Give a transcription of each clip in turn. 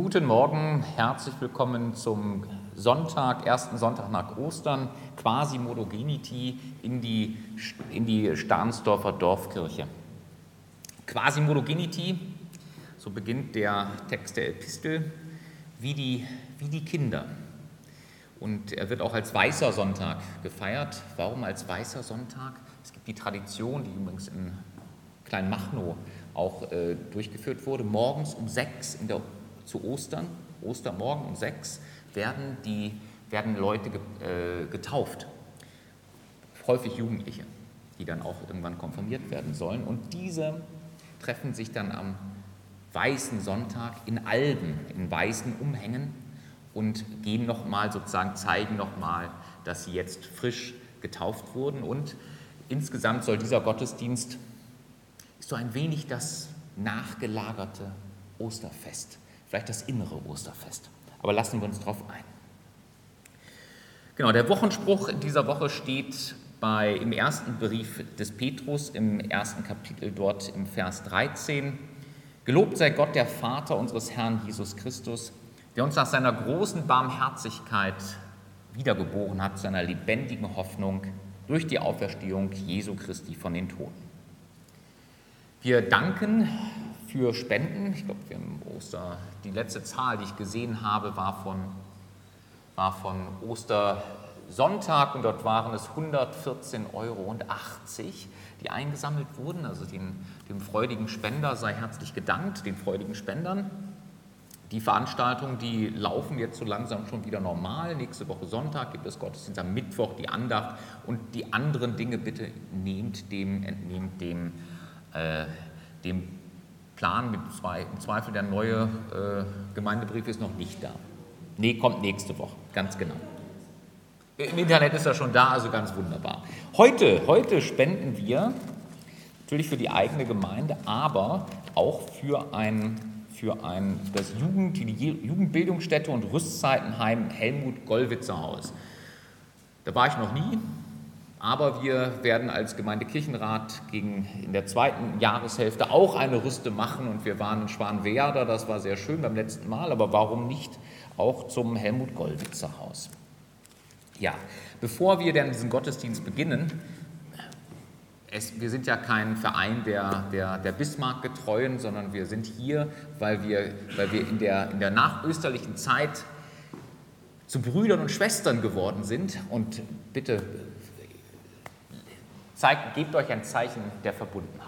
Guten Morgen, herzlich willkommen zum Sonntag, ersten Sonntag nach Ostern, Quasi-Modogenity in die Stahnsdorfer Dorfkirche. Quasi-Modogenity, so beginnt der Text der Epistel, wie die Kinder. Und er wird auch als Weißer Sonntag gefeiert. Warum als Weißer Sonntag? Es gibt die Tradition, die übrigens in Kleinmachnow auch durchgeführt wurde. Morgens um 6 zu Ostern, Ostermorgen um 6, werden Leute getauft. Häufig Jugendliche, die dann auch irgendwann konfirmiert werden sollen. Und diese treffen sich dann am Weißen Sonntag in Alben, in weißen Umhängen und gehen nochmal sozusagen, zeigen nochmal, dass sie jetzt frisch getauft wurden. Und insgesamt soll dieser Gottesdienst ist so ein wenig das nachgelagerte Osterfest, vielleicht das innere Osterfest. Aber lassen wir uns drauf ein. Genau, der Wochenspruch in dieser Woche steht im ersten Brief des Petrus, im ersten Kapitel dort im Vers 13. Gelobt sei Gott, der Vater unseres Herrn Jesus Christus, der uns nach seiner großen Barmherzigkeit wiedergeboren hat, zu einer lebendigen Hoffnung durch die Auferstehung Jesu Christi von den Toten. Wir danken für Spenden. Ich glaube, wir haben die letzte Zahl, die ich gesehen habe, war von Ostersonntag und dort waren es 114,80 €, die eingesammelt wurden. Also dem freudigen Spender sei herzlich gedankt, den freudigen Spendern. Die Veranstaltungen, die laufen jetzt so langsam schon wieder normal. Nächste Woche Sonntag gibt es Gottesdienst, am Mittwoch die Andacht und die anderen Dinge bitte entnehmt dem Plan. Im Zweifel der neue Gemeindebrief ist noch nicht da. Nee, kommt nächste Woche, ganz genau. Im Internet ist er schon da, also ganz wunderbar. Heute spenden wir natürlich für die eigene Gemeinde, aber auch für die Jugendbildungsstätte und Rüstzeitenheim Helmut Gollwitzer Haus. Da war ich noch nie, aber wir werden als Gemeindekirchenrat in der zweiten Jahreshälfte auch eine Rüste machen und wir waren in Schwanwerder, das war sehr schön beim letzten Mal, aber warum nicht auch zum Helmut Gollwitzer Haus? Ja, bevor wir dann diesen Gottesdienst beginnen, wir sind ja kein Verein der Bismarck-Getreuen, sondern wir sind hier, weil wir in der nachösterlichen Zeit zu Brüdern und Schwestern geworden sind. Und bitte gebt euch ein Zeichen der Verbundenheit.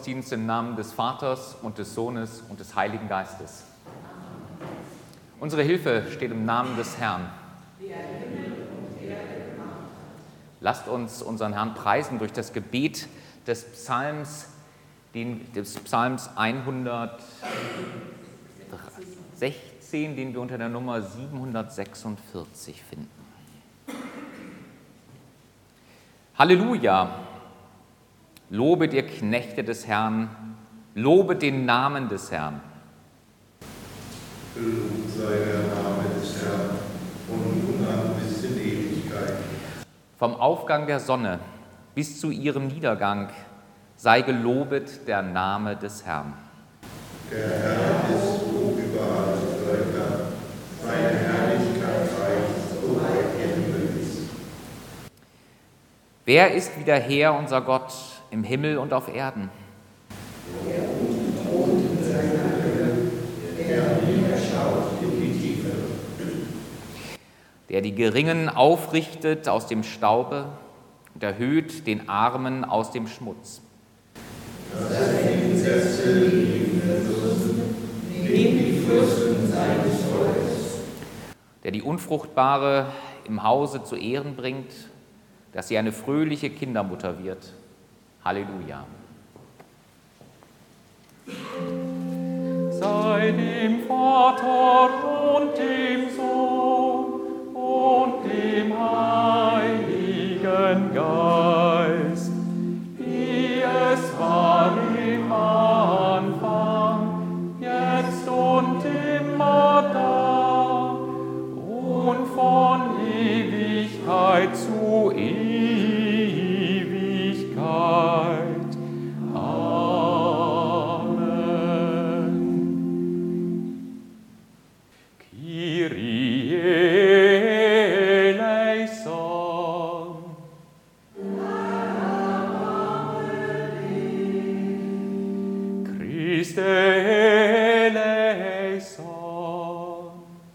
Gottesdienst im Namen des Vaters und des Sohnes und des Heiligen Geistes. Unsere Hilfe steht im Namen des Herrn. Lasst uns unseren Herrn preisen durch das Gebet des Psalms 116, den wir unter der Nummer 746 finden. Halleluja! Lobet ihr Knechte des Herrn, lobet den Namen des Herrn. Gelobt sei der Name des Herrn, von nun an bis in Ewigkeit. Vom Aufgang der Sonne bis zu ihrem Niedergang sei gelobet der Name des Herrn. Der Herr ist hoch über alle Völker, seine Herrlichkeit reicht so weit der Himmel ist. Wer ist wie der Herr, unser Gott, im Himmel und auf Erden? Der thront in seiner Höhe, der niederschaut in die Tiefe. Der die Geringen aufrichtet aus dem Staube und erhöht den Armen aus dem Schmutz. Dass er hinsetze liebende Fürsten, neben die Fürsten seines Volkes. Der die Unfruchtbare im Hause zu Ehren bringt, dass sie eine fröhliche Kindermutter wird. Halleluja. Sei dem Vater und dem Sohn und dem Heiligen Geist, wie es war im Anfang, jetzt und immer da und von Ewigkeit zu Ewigkeit. Amen. Kyrie eleison. Christe eleison.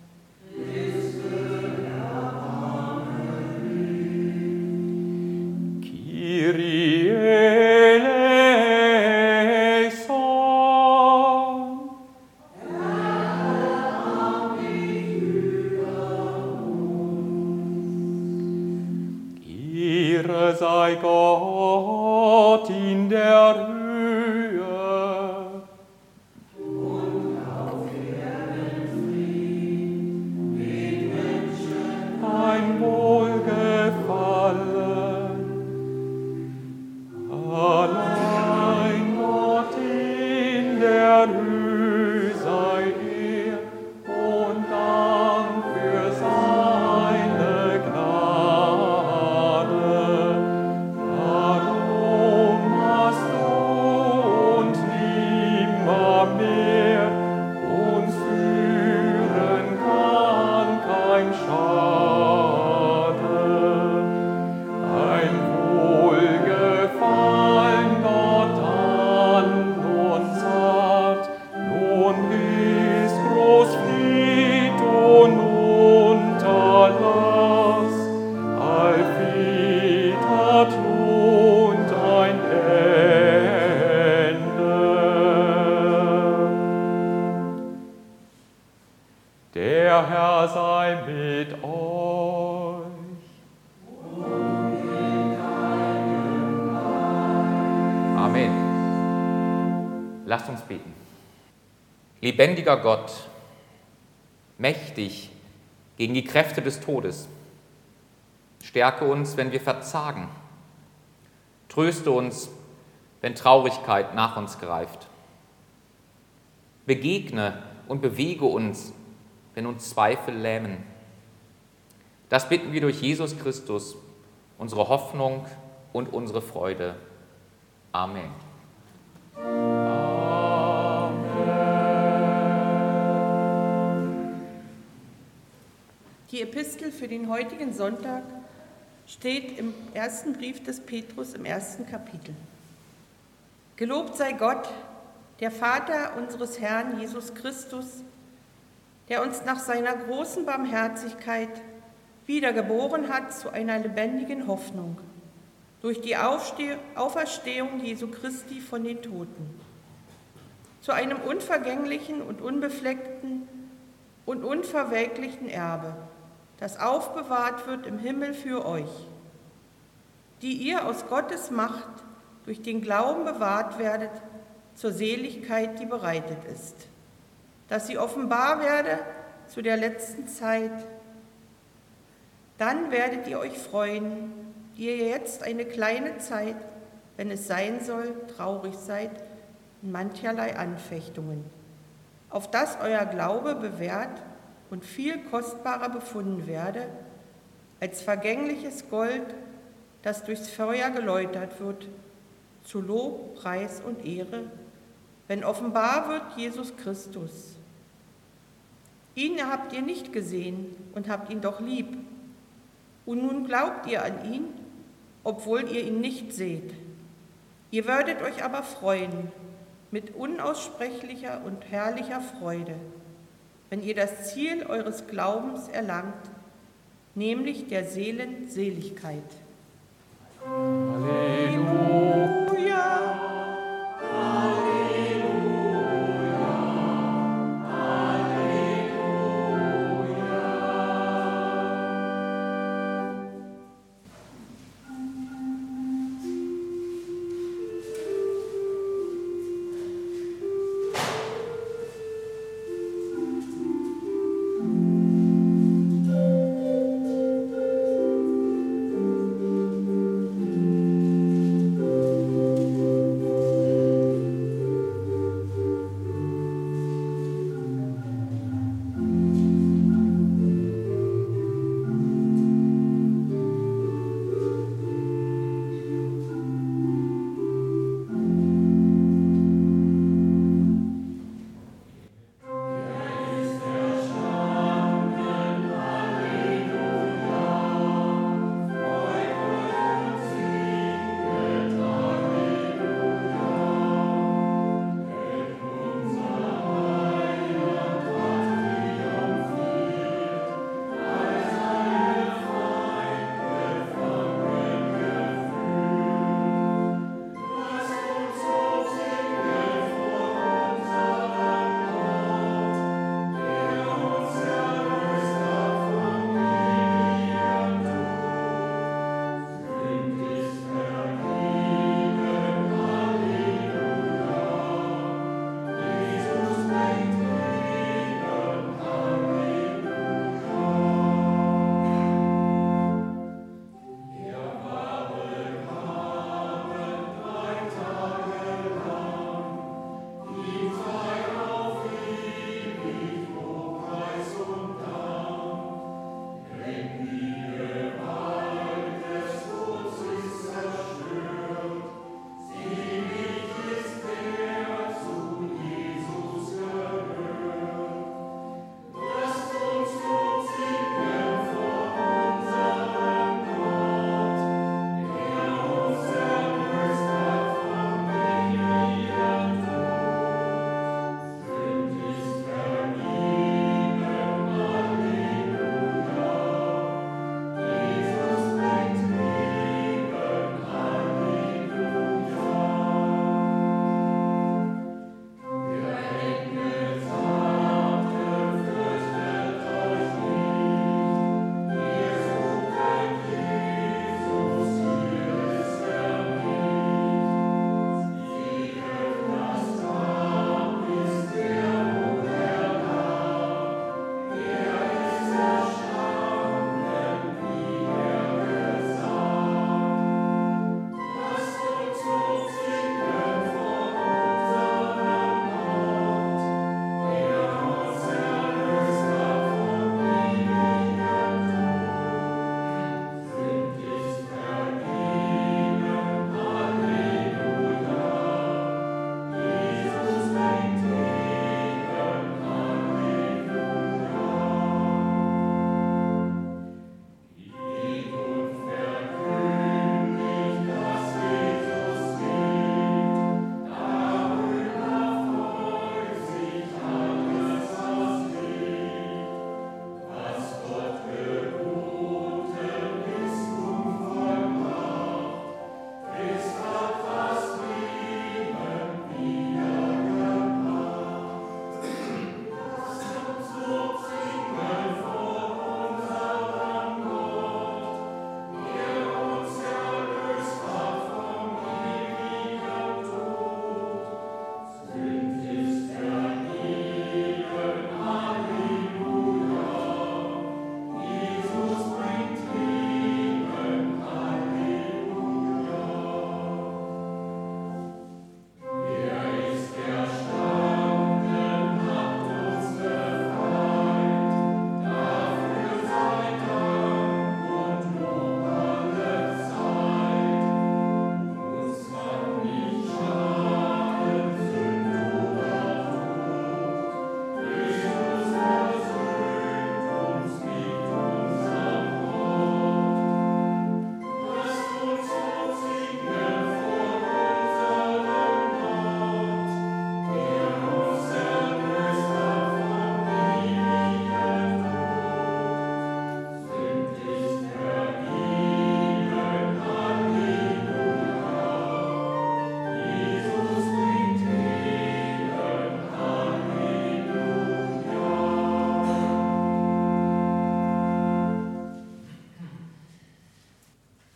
Kyrie eleison. Ehre sei Gott in der Höhe ein Wohlgefallen. Allein Gott in der Höhe sei Ehr und Dank für seine Gnade. Darum hast du und nimmermehr uns führen kann kein Schade. Ein Wohlgefallen Gott an uns hat, nun ist groß Fried und Unterlass, allfried hat und ein Ende. Der Herr sei mit euch. Amen. Lasst uns beten. Lebendiger Gott, mächtig gegen die Kräfte des Todes, stärke uns, wenn wir verzagen. Tröste uns, wenn Traurigkeit nach uns greift. Begegne und bewege uns, wenn uns Zweifel lähmen. Das bitten wir durch Jesus Christus, unsere Hoffnung und unsere Freude. Amen. Die Epistel für den heutigen Sonntag steht im ersten Brief des Petrus im 1. Kapitel. Gelobt sei Gott, der Vater unseres Herrn Jesus Christus, der uns nach seiner großen Barmherzigkeit wiedergeboren hat zu einer lebendigen Hoffnung durch die Auferstehung Jesu Christi von den Toten, zu einem unvergänglichen und unbefleckten und unverwelklichen Erbe, das aufbewahrt wird im Himmel für euch, die ihr aus Gottes Macht durch den Glauben bewahrt werdet zur Seligkeit, die bereitet ist, dass sie offenbar werde zu der letzten Zeit. Dann werdet ihr euch freuen, die ihr jetzt eine kleine Zeit, wenn es sein soll, traurig seid in mancherlei Anfechtungen, auf dass euer Glaube bewährt und viel kostbarer befunden werde, als vergängliches Gold, das durchs Feuer geläutert wird, zu Lob, Preis und Ehre, wenn offenbar wird Jesus Christus. Ihn habt ihr nicht gesehen und habt ihn doch lieb. Und nun glaubt ihr an ihn, obwohl ihr ihn nicht seht. Ihr werdet euch aber freuen mit unaussprechlicher und herrlicher Freude, wenn ihr das Ziel eures Glaubens erlangt, nämlich der Seelen Seligkeit. Halleluja!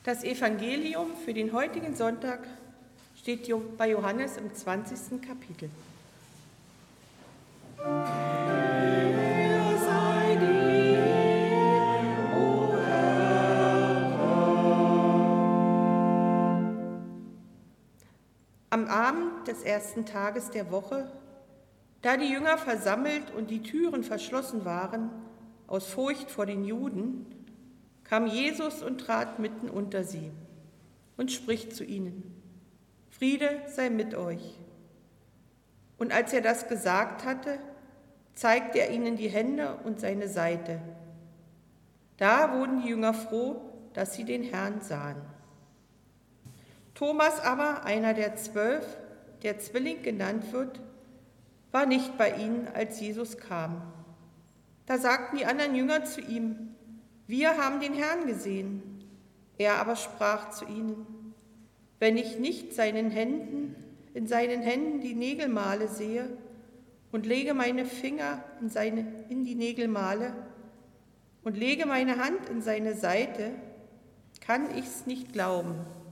Das Evangelium für den heutigen Sonntag steht bei Johannes im 20. Kapitel. Am Abend des ersten Tages der Woche, da die Jünger versammelt und die Türen verschlossen waren, aus Furcht vor den Juden, kam Jesus und trat mitten unter sie und spricht zu ihnen: Friede sei mit euch. Und als er das gesagt hatte, zeigte er ihnen die Hände und seine Seite. Da wurden die Jünger froh, dass sie den Herrn sahen. Thomas aber, einer der 12, der Zwilling genannt wird, war nicht bei ihnen, als Jesus kam. Da sagten die anderen Jünger zu ihm: Wir haben den Herrn gesehen. Er aber sprach zu ihnen: Wenn ich nicht in seinen Händen die Nägelmale sehe und lege meine Finger in die Nägelmale und lege meine Hand in seine Seite, kann ich's nicht glauben.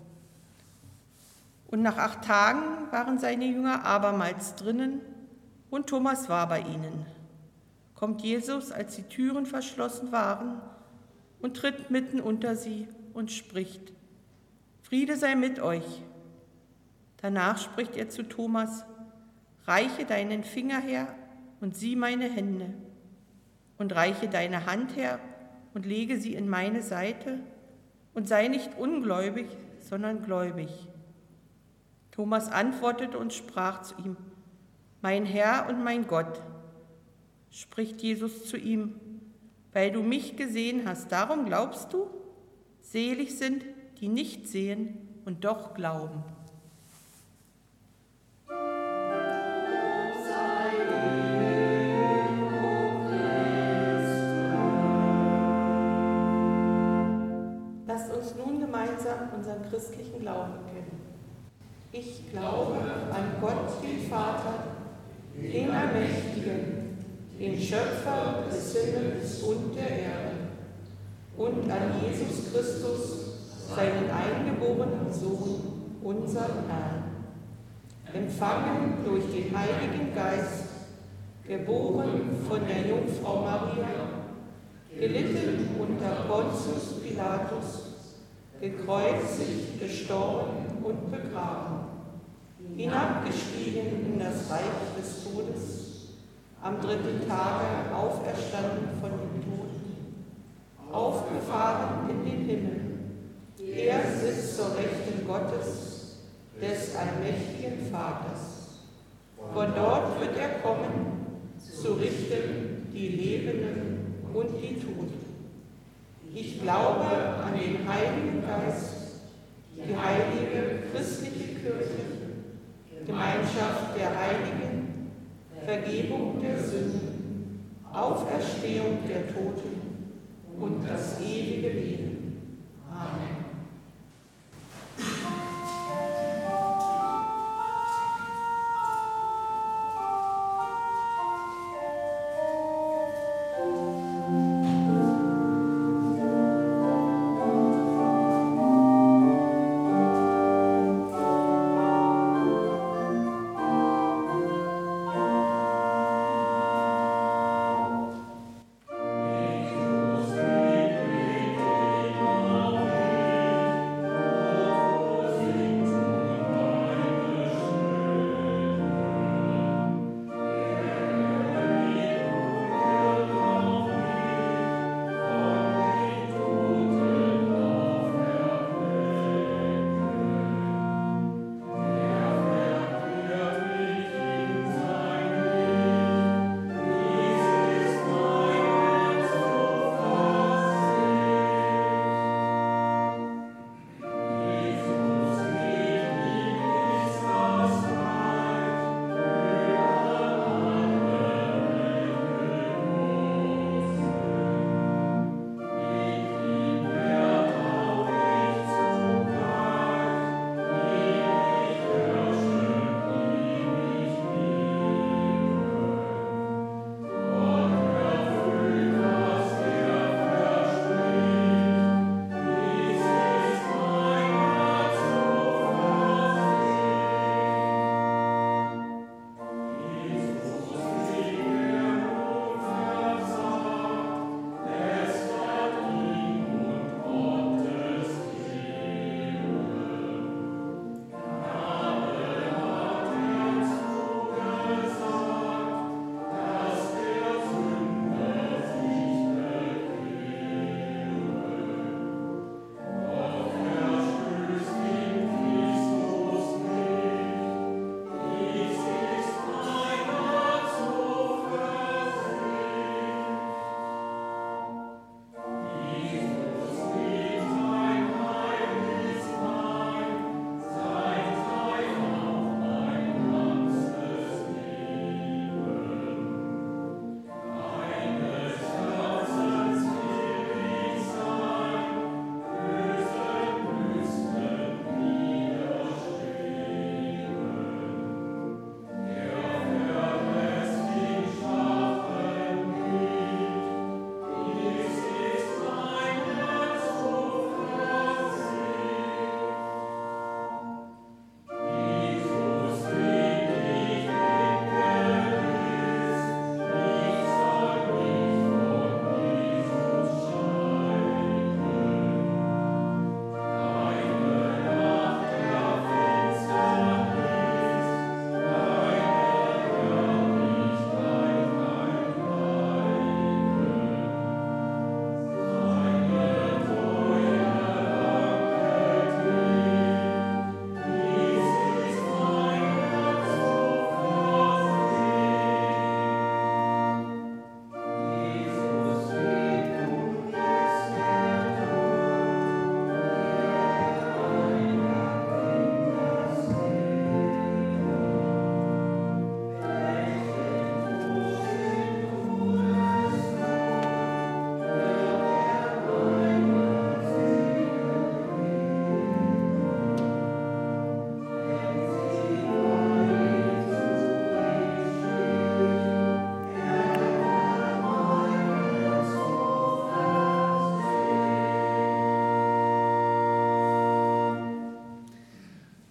Und nach 8 Tagen waren seine Jünger abermals drinnen und Thomas war bei ihnen. Kommt Jesus, als die Türen verschlossen waren, und tritt mitten unter sie und spricht: Friede sei mit euch. Danach spricht er zu Thomas: Reiche deinen Finger her und sieh meine Hände, und reiche deine Hand her und lege sie in meine Seite, und sei nicht ungläubig, sondern gläubig. Thomas antwortete und sprach zu ihm: Mein Herr und mein Gott. Spricht Jesus zu ihm: Weil du mich gesehen hast, darum glaubst du? Selig sind, die nicht sehen und doch glauben. Lasst uns nun gemeinsam unseren christlichen Glauben bekennen. Ich glaube an Gott, den Vater, den Allmächtigen, den Schöpfer des Himmels und der Erde, und an Jesus Christus, seinen eingeborenen Sohn, unseren Herrn, empfangen durch den Heiligen Geist, geboren von der Jungfrau Maria, gelitten unter Pontius Pilatus, gekreuzigt, gestorben und begraben, hinabgestiegen in das Reich des Todes, am 3. Tage auferstanden von den Toten, aufgefahren in den Himmel. Er sitzt zur Rechten Gottes, des allmächtigen Vaters. Von dort wird er kommen, zu richten die Lebenden und die Toten. Ich glaube an den Heiligen Geist, die heilige christliche Kirche, Gemeinschaft der Heiligen, Vergebung der Sünden, Auferstehung der Toten und das ewige Leben. Amen. Jesus,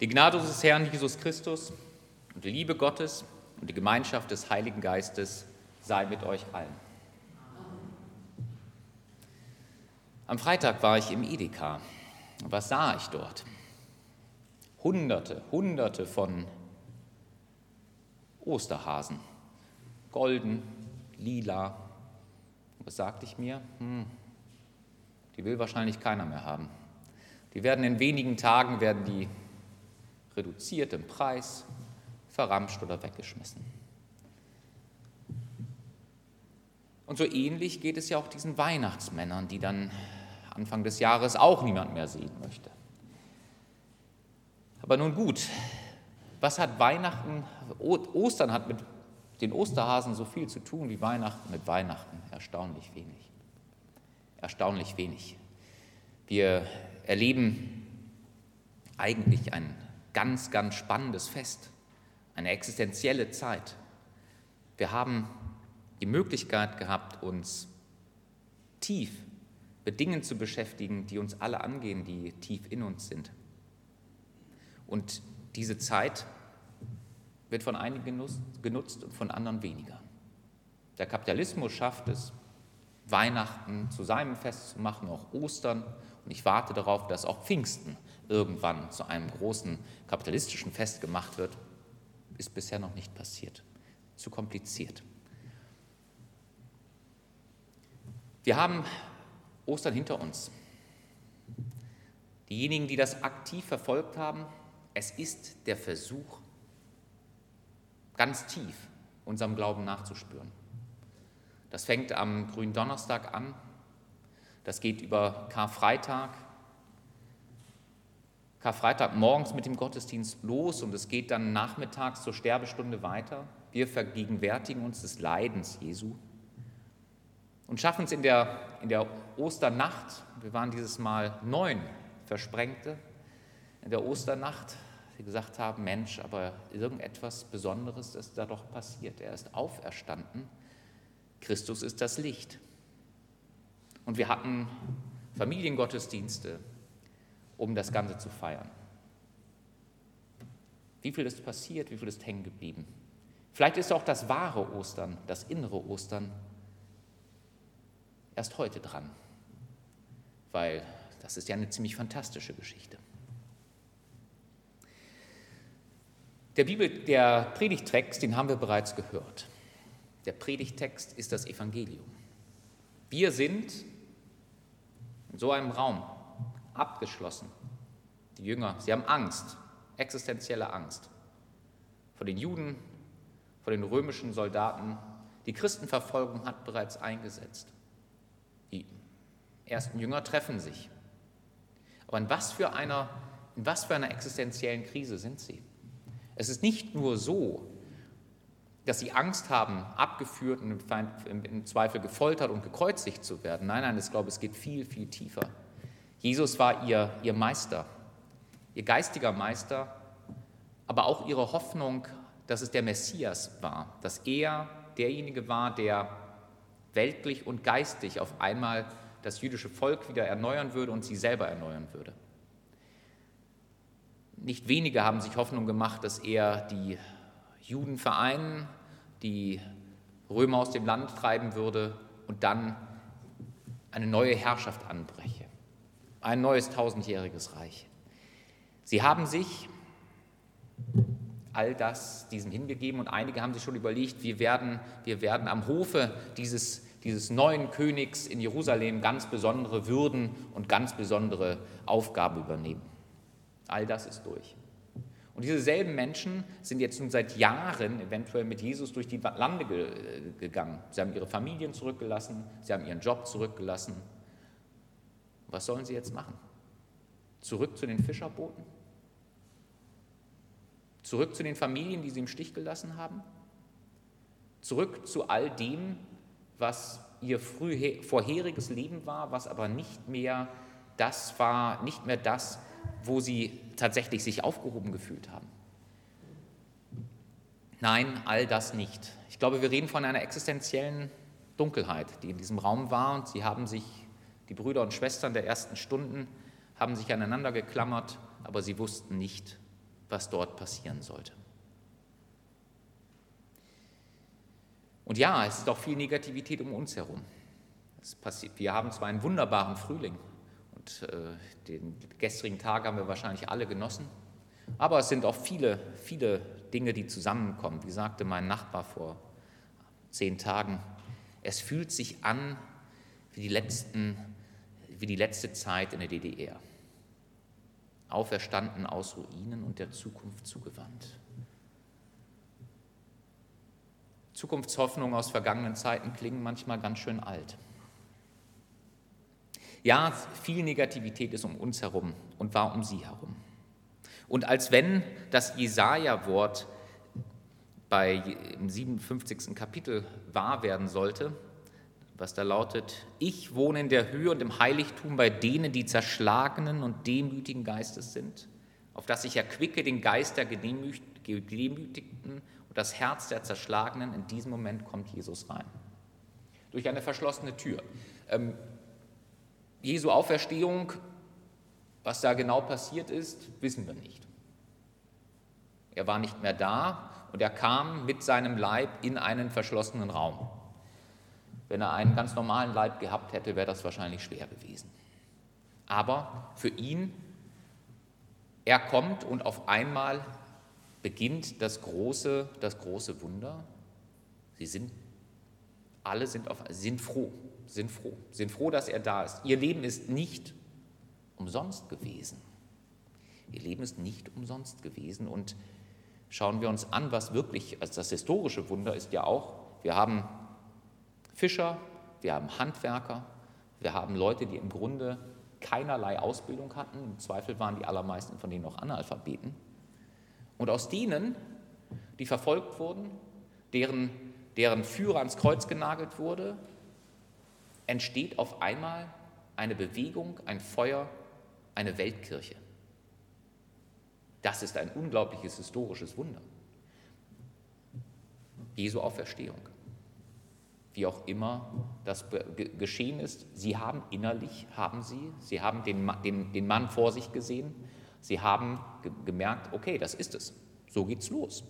Die Gnade unseres Herrn Jesus Christus und die Liebe Gottes und die Gemeinschaft des Heiligen Geistes sei mit euch allen. Am Freitag war ich im Edeka. Was sah ich dort? Hunderte von Osterhasen. Golden, lila. Was sagte ich mir? Die will wahrscheinlich keiner mehr haben. Die werden in wenigen Tagen reduziert im Preis, verramscht oder weggeschmissen. Und so ähnlich geht es ja auch diesen Weihnachtsmännern, die dann Anfang des Jahres auch niemand mehr sehen möchte. Aber nun gut, was hat Ostern hat mit den Osterhasen so viel zu tun wie Weihnachten mit Weihnachten? Erstaunlich wenig. Erstaunlich wenig. Wir erleben eigentlich ein ganz, ganz spannendes Fest, eine existenzielle Zeit. Wir haben die Möglichkeit gehabt, uns tief mit Dingen zu beschäftigen, die uns alle angehen, die tief in uns sind. Und diese Zeit wird von einigen genutzt und von anderen weniger. Der Kapitalismus schafft es, Weihnachten zu seinem Fest zu machen, auch Ostern. Und ich warte darauf, dass auch Pfingsten irgendwann zu einem großen kapitalistischen Fest gemacht wird. Ist bisher noch nicht passiert. Zu kompliziert. Wir haben Ostern hinter uns. Diejenigen, die das aktiv verfolgt haben, es ist der Versuch, ganz tief unserem Glauben nachzuspüren. Das fängt am Gründonnerstag an, das geht über Karfreitag morgens mit dem Gottesdienst los und es geht dann nachmittags zur Sterbestunde weiter. Wir vergegenwärtigen uns des Leidens Jesu und schaffen es in der Osternacht, wir waren dieses Mal 9 Versprengte, in der Osternacht, die gesagt haben, Mensch, aber irgendetwas Besonderes ist da doch passiert. Er ist auferstanden, Christus ist das Licht. Und wir hatten Familiengottesdienste, um das Ganze zu feiern. Wie viel ist passiert, wie viel ist hängen geblieben? Vielleicht ist auch das wahre Ostern, das innere Ostern, erst heute dran, weil das ist ja eine ziemlich fantastische Geschichte. Der Predigttext, den haben wir bereits gehört. Der Predigttext ist das Evangelium. Wir sind in so einem Raum abgeschlossen. Die Jünger, sie haben Angst, existenzielle Angst. Vor den Juden, vor den römischen Soldaten. Die Christenverfolgung hat bereits eingesetzt. Die ersten Jünger treffen sich. Aber in was für einer existenziellen Krise sind sie? Es ist nicht nur so, dass sie Angst haben, abgeführt und im Zweifel gefoltert und gekreuzigt zu werden. Nein, ich glaube, es geht viel, viel tiefer. Jesus war ihr Meister, ihr geistiger Meister, aber auch ihre Hoffnung, dass es der Messias war, dass er derjenige war, der weltlich und geistig auf einmal das jüdische Volk wieder erneuern würde und sie selber erneuern würde. Nicht wenige haben sich Hoffnung gemacht, dass er die Juden vereinen, die Römer aus dem Land treiben würde und dann eine neue Herrschaft anbreche, ein neues 1000-jähriges Reich. Sie haben sich all das diesem hingegeben und einige haben sich schon überlegt, wir werden am Hofe dieses neuen Königs in Jerusalem ganz besondere Würden und ganz besondere Aufgaben übernehmen. All das ist durch. Und diese selben Menschen sind jetzt nun seit Jahren eventuell mit Jesus durch die Lande gegangen. Sie haben ihre Familien zurückgelassen, sie haben ihren Job zurückgelassen. Was sollen sie jetzt machen? Zurück zu den Fischerbooten? Zurück zu den Familien, die sie im Stich gelassen haben? Zurück zu all dem, was ihr vorheriges Leben war, was aber nicht mehr das war, wo sie tatsächlich sich aufgehoben gefühlt haben. Nein, all das nicht. Ich glaube, wir reden von einer existenziellen Dunkelheit, die in diesem Raum war und die Brüder und Schwestern der ersten Stunden haben sich aneinander geklammert, aber sie wussten nicht, was dort passieren sollte. Und ja, es ist auch viel Negativität um uns herum. Wir haben zwar einen wunderbaren Frühling und den gestrigen Tag haben wir wahrscheinlich alle genossen, aber es sind auch viele, viele Dinge, die zusammenkommen. Wie sagte mein Nachbar vor 10 Tagen, es fühlt sich an wie die letzte Zeit in der DDR. Auferstanden aus Ruinen und der Zukunft zugewandt. Zukunftshoffnungen aus vergangenen Zeiten klingen manchmal ganz schön alt. Ja, viel Negativität ist um uns herum und war um sie herum. Und als wenn das Jesaja-Wort im 57. Kapitel wahr werden sollte, was da lautet, ich wohne in der Höhe und im Heiligtum bei denen, die zerschlagenen und demütigen Geistes sind, auf dass ich erquicke den Geist der Gedemütigten und das Herz der Zerschlagenen. In diesem Moment kommt Jesus rein. Durch eine verschlossene Tür. Jesu Auferstehung, was da genau passiert ist, wissen wir nicht. Er war nicht mehr da und er kam mit seinem Leib in einen verschlossenen Raum. Wenn er einen ganz normalen Leib gehabt hätte, wäre das wahrscheinlich schwer gewesen. Aber für ihn, er kommt und auf einmal beginnt das große Wunder. Alle sind froh, dass er da ist. Ihr Leben ist nicht umsonst gewesen. Ihr Leben ist nicht umsonst gewesen. Und schauen wir uns an, was wirklich, also das historische Wunder ist ja auch, wir haben Fischer, wir haben Handwerker, wir haben Leute, die im Grunde keinerlei Ausbildung hatten. Im Zweifel waren die allermeisten von denen noch Analphabeten. Und aus denen, die verfolgt wurden, deren Führer ans Kreuz genagelt wurde, entsteht auf einmal eine Bewegung, ein Feuer, eine Weltkirche. Das ist ein unglaubliches historisches Wunder. Jesu Auferstehung. Wie auch immer das geschehen ist, sie haben den Mann vor sich gesehen, sie haben gemerkt, okay, das ist es, so geht's los.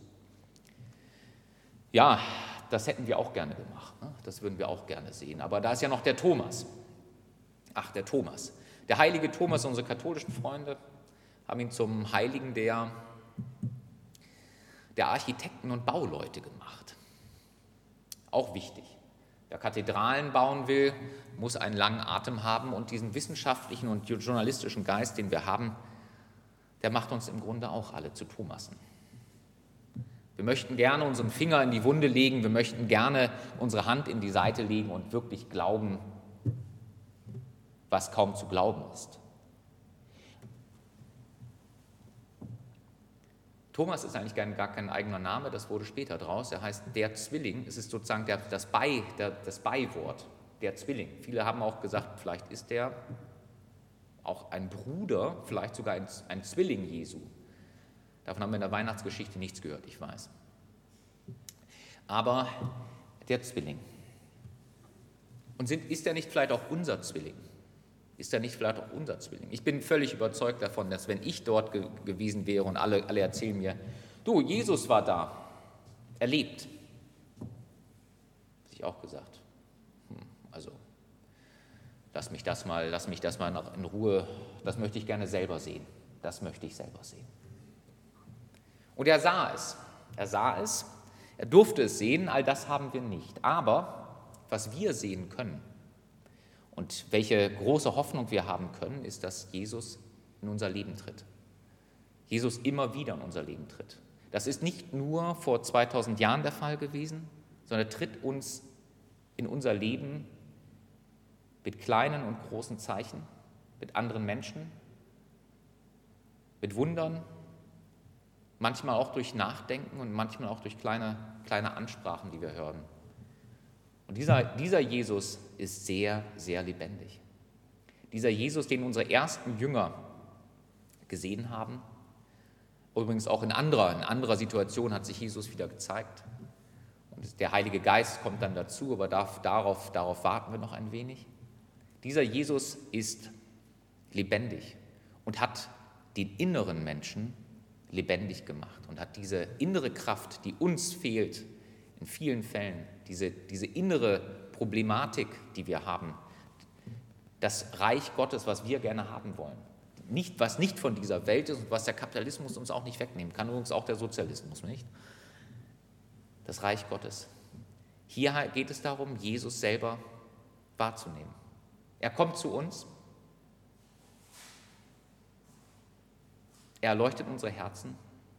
Ja, das hätten wir auch gerne gemacht, ne? Das würden wir auch gerne sehen, aber da ist ja noch der Thomas. Der Thomas. Der heilige Thomas, unsere katholischen Freunde, haben ihn zum Heiligen der Architekten und Bauleute gemacht. Auch wichtig. Wer Kathedralen bauen will, muss einen langen Atem haben und diesen wissenschaftlichen und journalistischen Geist, den wir haben, der macht uns im Grunde auch alle zu Thomasen. Wir möchten gerne unseren Finger in die Wunde legen, wir möchten gerne unsere Hand in die Seite legen und wirklich glauben, was kaum zu glauben ist. Thomas ist eigentlich gar kein eigener Name, das wurde später draus. Er heißt der Zwilling, es ist sozusagen das Beiwort, der Zwilling. Viele haben auch gesagt, vielleicht ist der auch ein Bruder, vielleicht sogar ein Zwilling Jesu. Davon haben wir in der Weihnachtsgeschichte nichts gehört, ich weiß. Aber der Zwilling. Und ist er nicht vielleicht auch unser Zwilling? Ich bin völlig überzeugt davon, dass wenn ich dort gewesen wäre und alle erzählen mir, du, Jesus war da, er lebt. Hätte ich auch gesagt, also lass mich das mal in Ruhe, das möchte ich gerne selber sehen. Und er sah es, er durfte es sehen, all das haben wir nicht. Aber was wir sehen können, und welche große Hoffnung wir haben können, ist, dass Jesus in unser Leben tritt. Jesus immer wieder in unser Leben tritt. Das ist nicht nur vor 2000 Jahren der Fall gewesen, sondern er tritt uns in unser Leben mit kleinen und großen Zeichen, mit anderen Menschen, mit Wundern, manchmal auch durch Nachdenken und manchmal auch durch kleine Ansprachen, die wir hören. Und dieser Jesus ist sehr, sehr lebendig. Dieser Jesus, den unsere ersten Jünger gesehen haben, übrigens auch in anderer Situation hat sich Jesus wieder gezeigt. Und der Heilige Geist kommt dann dazu, aber darauf warten wir noch ein wenig. Dieser Jesus ist lebendig und hat den inneren Menschen lebendig gemacht und hat diese innere Kraft, die uns fehlt in vielen Fällen, diese innere Problematik, die wir haben, das Reich Gottes, was wir gerne haben wollen, was nicht von dieser Welt ist und was der Kapitalismus uns auch nicht wegnehmen kann, übrigens auch der Sozialismus nicht, das Reich Gottes. Hier geht es darum, Jesus selber wahrzunehmen. Er kommt zu uns, er erleuchtet unsere Herzen,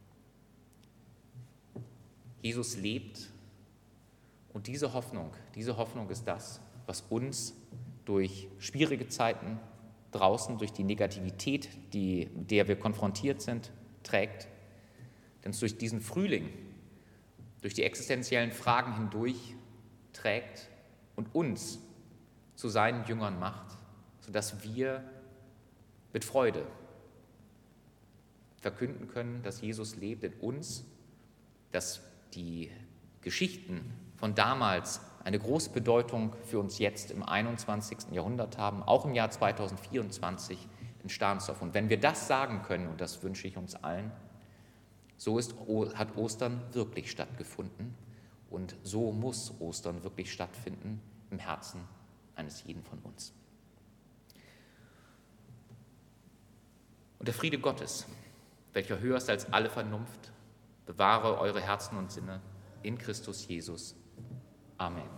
Jesus lebt und diese Hoffnung ist das, was uns durch schwierige Zeiten draußen, durch die Negativität, mit der wir konfrontiert sind, trägt. Denn es durch diesen Frühling, durch die existenziellen Fragen hindurch trägt und uns zu seinen Jüngern macht, sodass wir mit Freude verkünden können, dass Jesus lebt in uns, dass die Geschichten von damals eine große Bedeutung für uns jetzt im 21. Jahrhundert haben, auch im Jahr 2024 in Stahnsdorf. Und wenn wir das sagen können, und das wünsche ich uns allen, so hat Ostern wirklich stattgefunden und so muss Ostern wirklich stattfinden im Herzen eines jeden von uns. Und der Friede Gottes, welcher höher ist als alle Vernunft, bewahre eure Herzen und Sinne in Christus Jesus. Amen.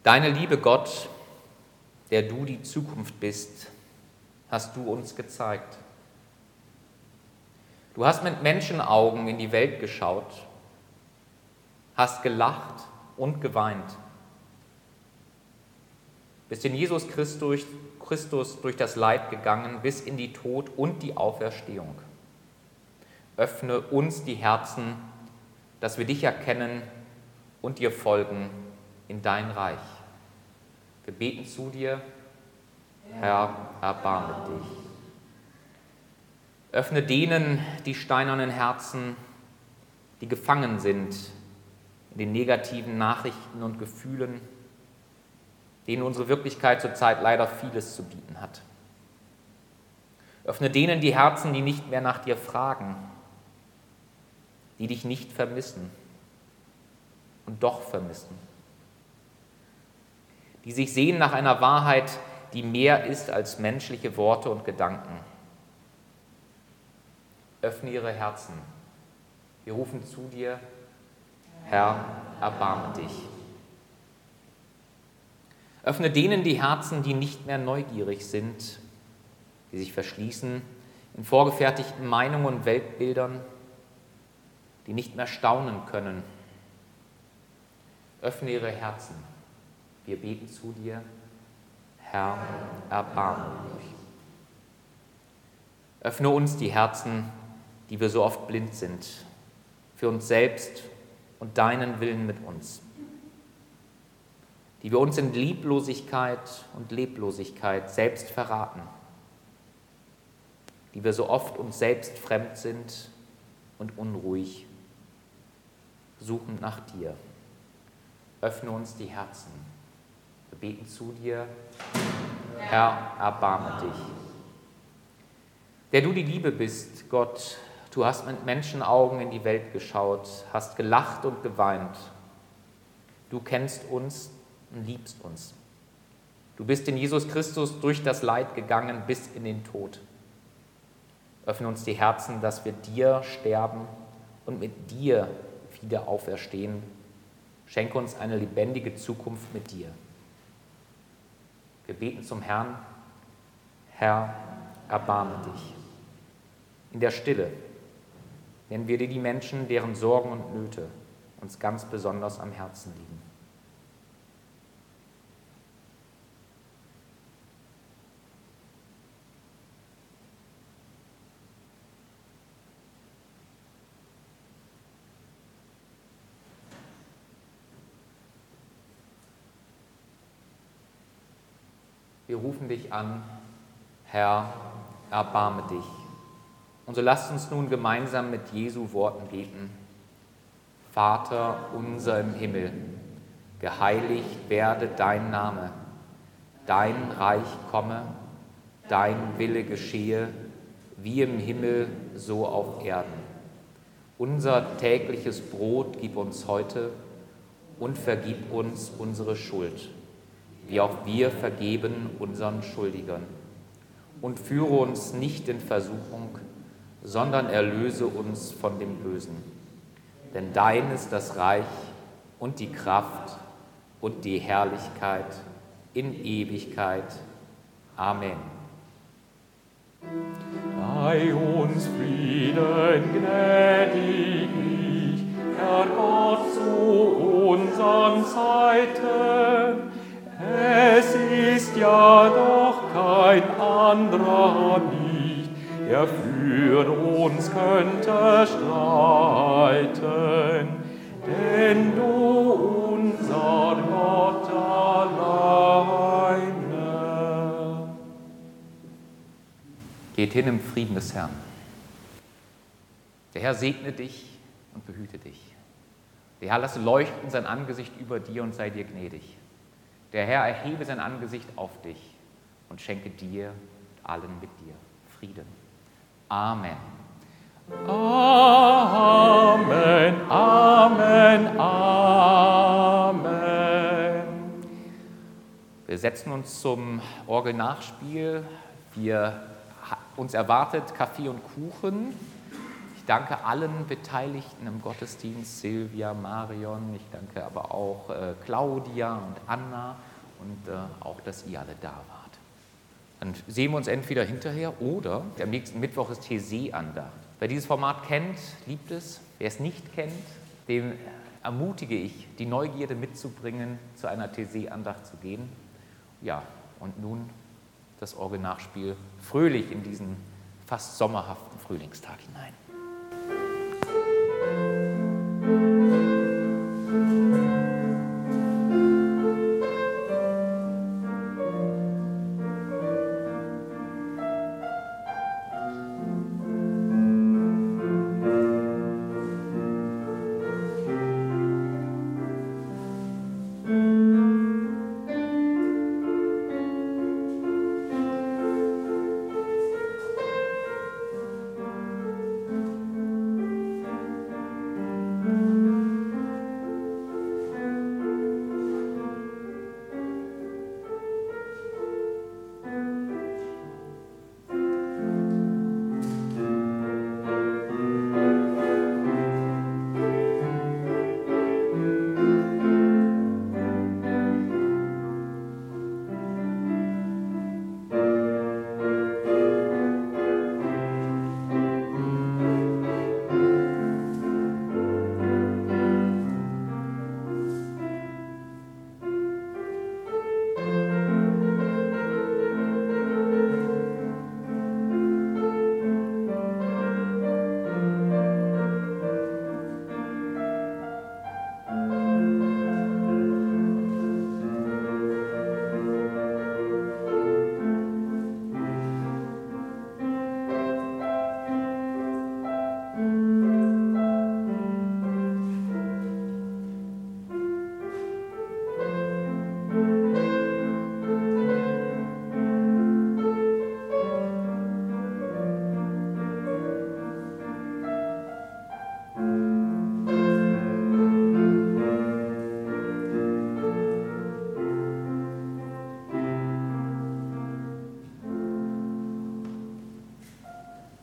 Deine Liebe, Gott, der du die Zukunft bist, hast du uns gezeigt. Du hast mit Menschenaugen in die Welt geschaut, hast gelacht und geweint, bist in Jesus Christus durch das Leid gegangen, bis in die Tod und die Auferstehung. Öffne uns die Herzen, dass wir dich erkennen und dir folgen in dein Reich. Wir beten zu dir, Herr, erbarme dich. Öffne denen die steinernen Herzen, die gefangen sind in den negativen Nachrichten und Gefühlen, denen unsere Wirklichkeit zurzeit leider vieles zu bieten hat. Öffne denen die Herzen, die nicht mehr nach dir fragen, die dich nicht vermissen und doch vermissen, die sich sehnen nach einer Wahrheit, die mehr ist als menschliche Worte und Gedanken. Öffne ihre Herzen. Wir rufen zu dir, Herr, erbarme dich. Öffne denen die Herzen, die nicht mehr neugierig sind, die sich verschließen in vorgefertigten Meinungen und Weltbildern, die nicht mehr staunen können. Öffne ihre Herzen. Wir beten zu dir, Herr, erbarme dich. Öffne uns die Herzen, die wir so oft blind sind, für uns selbst und deinen Willen mit uns, die wir uns in Lieblosigkeit und Leblosigkeit selbst verraten, die wir so oft uns selbst fremd sind und unruhig, suchend nach dir. Öffne uns die Herzen. Wir beten zu dir, Herr, erbarme dich. Der du die Liebe bist, Gott, du hast mit Menschenaugen in die Welt geschaut, hast gelacht und geweint. Du kennst uns und liebst uns. Du bist in Jesus Christus durch das Leid gegangen bis in den Tod. Öffne uns die Herzen, dass wir dir sterben und mit dir wieder auferstehen. Schenke uns eine lebendige Zukunft mit dir. Wir beten zum Herrn, Herr, erbarme dich. In der Stille nennen wir dir die Menschen, deren Sorgen und Nöte uns ganz besonders am Herzen liegen. Wir rufen dich an, Herr, erbarme dich. Und so lasst uns nun gemeinsam mit Jesu Worten beten. Vater unser im Himmel, geheiligt werde dein Name, dein Reich komme, dein Wille geschehe, wie im Himmel, so auf Erden. Unser tägliches Brot gib uns heute und vergib uns unsere Schuld, wie auch wir vergeben unseren Schuldigern. Und führe uns nicht in Versuchung, sondern erlöse uns von dem Bösen. Denn dein ist das Reich und die Kraft und die Herrlichkeit in Ewigkeit. Amen. Sei uns Frieden gnädig, Herr Gott, zu unseren Zeiten. Es ist ja doch kein anderer nicht, der für uns könnte streiten. Denn du, unser Gott alleine. Geht hin im Frieden des Herrn. Der Herr segne dich und behüte dich. Der Herr lasse leuchten sein Angesicht über dir und sei dir gnädig. Der Herr erhebe sein Angesicht auf dich und schenke dir und allen mit dir Frieden. Amen. Amen, Amen, Amen. Wir setzen uns zum Orgelnachspiel. Uns erwartet Kaffee und Kuchen. Ich danke allen Beteiligten im Gottesdienst, Silvia, Marion, ich danke aber auch Claudia und Anna und auch, dass ihr alle da wart. Dann sehen wir uns entweder hinterher oder am nächsten Mittwoch ist TC-Andacht. Wer dieses Format kennt, liebt es. Wer es nicht kennt, dem ermutige ich, die Neugierde mitzubringen, zu einer TC-Andacht zu gehen. Ja, und nun das Orgelnachspiel fröhlich in diesen fast sommerhaften Frühlingstag hinein.